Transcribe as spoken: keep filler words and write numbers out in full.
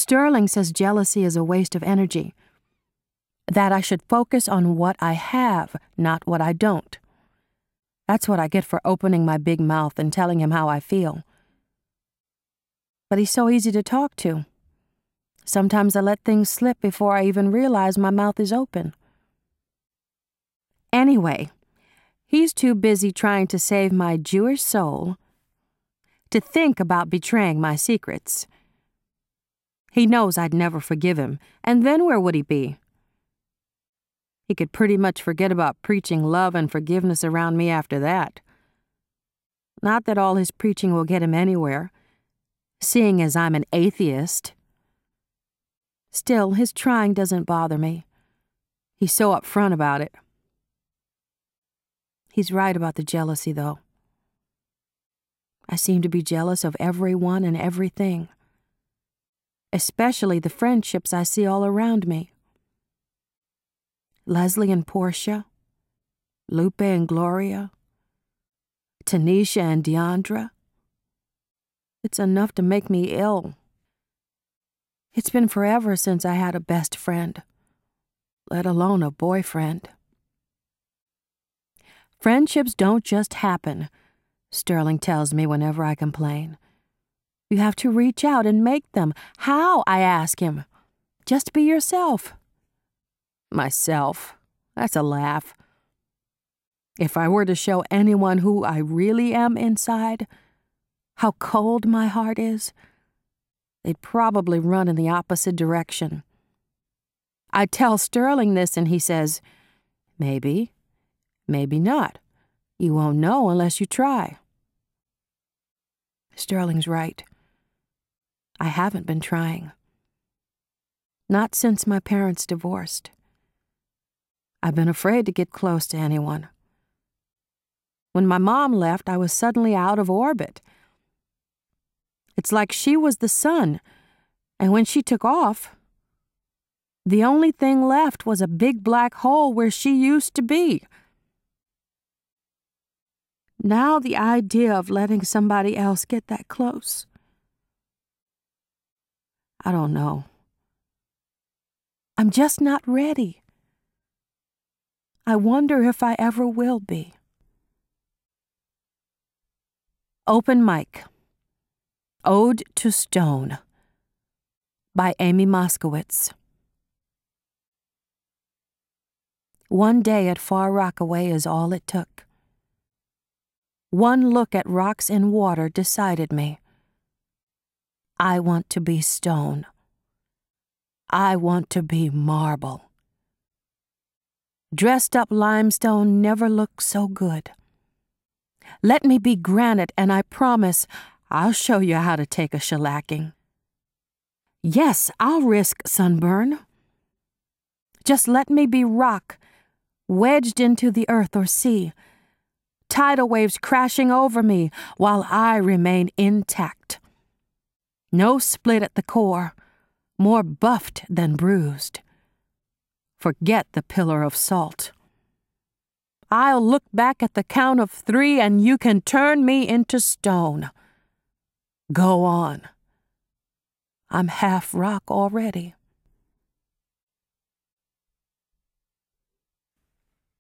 Sterling says jealousy is a waste of energy, that I should focus on what I have, not what I don't. That's what I get for opening my big mouth and telling him how I feel. But he's so easy to talk to. Sometimes I let things slip before I even realize my mouth is open. Anyway, he's too busy trying to save my Jewish soul to think about betraying my secrets. He knows I'd never forgive him, and then where would he be? He could pretty much forget about preaching love and forgiveness around me after that. Not that all his preaching will get him anywhere, seeing as I'm an atheist. Still, his trying doesn't bother me. He's so upfront about it. He's right about the jealousy, though. I seem to be jealous of everyone and everything, especially the friendships I see all around me. Leslie and Portia, Lupe and Gloria, Tanisha and Deandra. It's enough to make me ill. It's been forever since I had a best friend, let alone a boyfriend. Friendships don't just happen, Sterling tells me whenever I complain. You have to reach out and make them. How, I ask him. Just be yourself. Myself. That's a laugh. If I were to show anyone who I really am inside, how cold my heart is, they'd probably run in the opposite direction. I tell Sterling this and he says, maybe, maybe not. You won't know unless you try. Sterling's right. I haven't been trying. Not since my parents divorced. I've been afraid to get close to anyone. When my mom left, I was suddenly out of orbit. It's like she was the sun, and when she took off, the only thing left was a big black hole where she used to be. Now the idea of letting somebody else get that close. I don't know. I'm just not ready. I wonder if I ever will be. Open Mic. Ode to Stone by Amy Moskowitz. One day at Far Rockaway is all it took. One look at rocks in water decided me. I want to be stone. I want to be marble. Dressed up limestone never looked so good. Let me be granite, and I promise I'll show you how to take a shellacking. Yes, I'll risk sunburn. Just let me be rock, wedged into the earth or sea, tidal waves crashing over me while I remain intact. No split at the core, more buffed than bruised. Forget the pillar of salt. I'll look back at the count of three and you can turn me into stone. Go on. I'm half rock already.